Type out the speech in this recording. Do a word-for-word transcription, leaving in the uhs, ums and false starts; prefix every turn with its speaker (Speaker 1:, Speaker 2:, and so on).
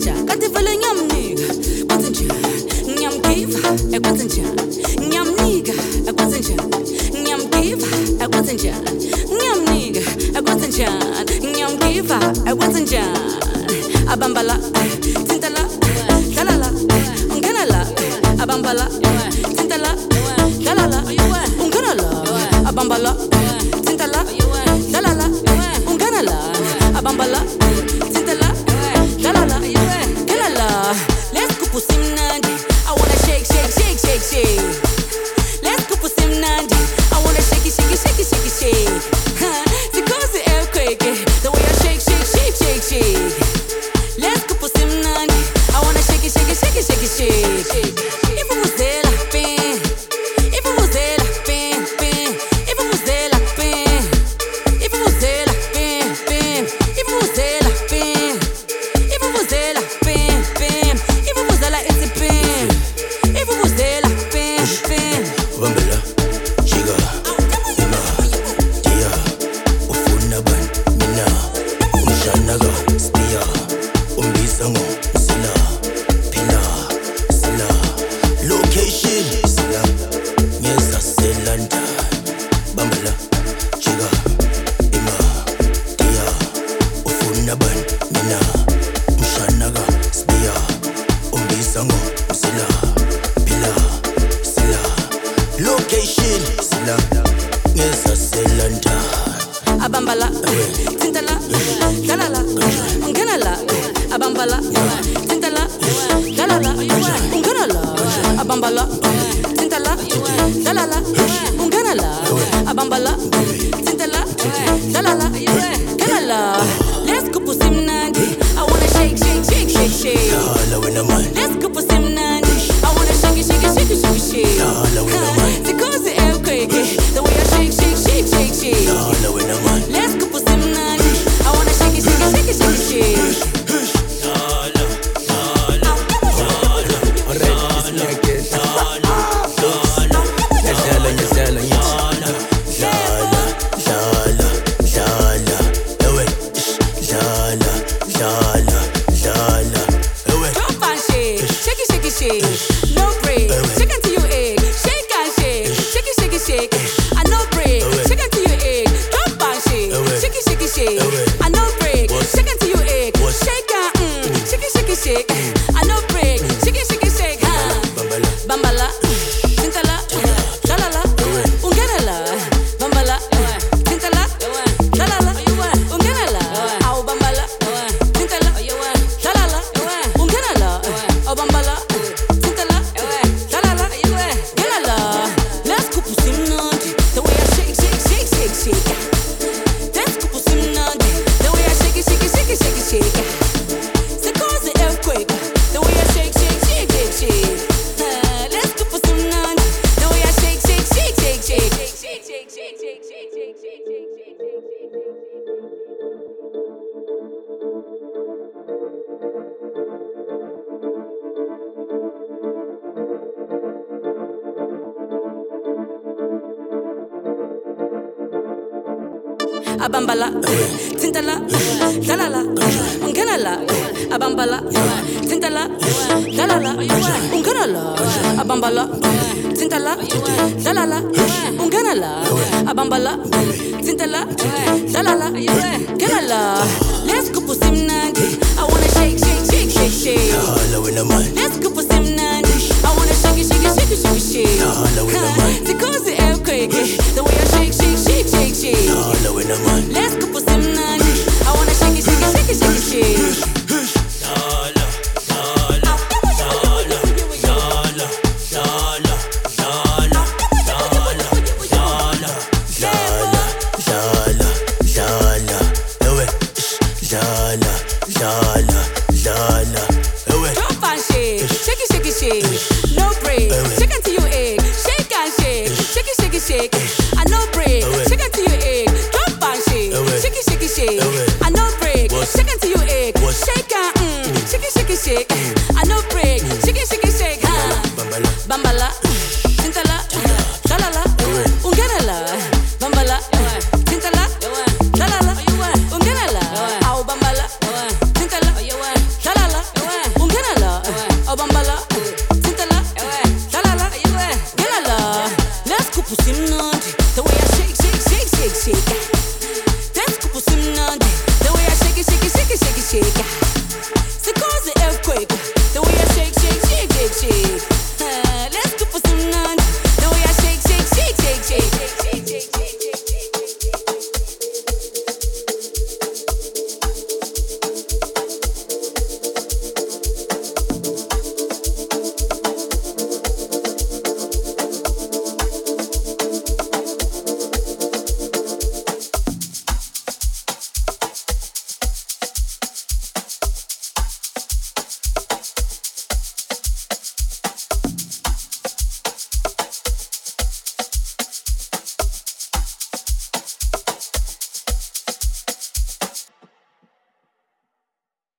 Speaker 1: nja kanti vele ngiyamnika kwenze njani ngiyamgiva ekwenze njani ngiyamnika ekwenze njani ngiyamgiva ekwenze njani ngiyamnika ekwenze njani ngiyamgiva ekwenze njani abambala tintala dlalala ungena la abambala tintala dlalala ungena la abambala tintala dlalala ungena la abambala tintala dlalala ungena la let's go pussy mnandi I wanna shake shake shake shake shake let's go pussy mnandi I wanna shake it shake it shake it shake it shake huh because the earthquake the way I shake shake shake shake shake let's go pussy mnandi I wanna shake it shake it shake it shake it shake if it was there like pen if it was there like pen pen if it was there like pen if it was there like pen pen if it was there like pen if it was there like pen pen if it was there like it's a pen if it was there like pen pen
Speaker 2: Bambela chiga ima dia ufuna ban mina umshanaga spia umbisango sila pila sila location sila nyeza selanda Bambela chiga ima dia ufuna ban mina umshanaga spia umbisango sila pila sila location sila nyeza selanda
Speaker 1: abambala tintala dlalala ungena la abambala tintala dlalala ungena la abambala tintala dlalala ungena la abambala tintala dlalala ungena la let's go pussy mnandi I wanna shake shake shake shake shake
Speaker 2: Dala wena man
Speaker 1: let's go pussy mnandi I wanna shake it shake it shake it shake it shake
Speaker 2: Dala wena man
Speaker 1: because the earthquake the way I shake shake shake shake shake
Speaker 2: Dala wena man
Speaker 1: let's go pussy mnandi I wanna shake it shake it shake it shake it shake
Speaker 2: Dala Dala Dala Alright it's me again Dala Dala Yazala yazala yazala Dala Dala Dala Ewe Dala Dala Dala Ewe
Speaker 1: drop and shake shake it shake it shake no break shake until you ache shake and shake shake it shake it shake I no break shake until you ache drop and shake shake it shake it shake I no break shake until you ache shake and mm shake it shake it shake I no break shake it shake it shake huh
Speaker 2: Bambala
Speaker 1: bambala tintala dlalala ungena la bambala tintala dlalala ungena la au bambala tintala dlalala ungena la au bambala tintala dlalala ungena la let's go pussy mnandi the way I shake shake shake shake shake let's go pussy mnandi the way I shake it shake it shake it shake it shake it cause the earthquake the way I shake shake shake shake shake Uh, let's go pussy mnandi the way I shake shake shake shake shake shake shake shake shake shake shake shake abambala tintala dlalala ungena la abambala tintala dlalala ungena la abambala tintala dlalala ungena la abambala tintala dlalala ungena la let's go pussy mnandi I wanna shake shake shake shake shake
Speaker 2: Dala wena man
Speaker 1: let's go pussy mnandi I wanna shake it shake it shake it shake it shake
Speaker 2: Dala wena man
Speaker 1: because the earthquake the way I shake shake shake shake shake
Speaker 2: Dala wena man
Speaker 1: let's go pussy mnandi I wanna shake it shake it shake it shake it shake
Speaker 2: Dala Dala Dala Dala Dala Dala Dala Dala Dala Dala Dala Ewe Dala Dala Dala Ewe
Speaker 1: drop and shake shake it shake it shake no break shake until you ache shake and shake shake it shake it shake I no break shake until you ache drop and shake shake it shake it shake I no break shake until you ache shake and mm shake it shake it shake I no break shake it shake it shake huh
Speaker 2: Bambala
Speaker 1: bambala tintala dlalala ungena la bambala tintala dlalala ungena la au bambala tintala dlalala pussy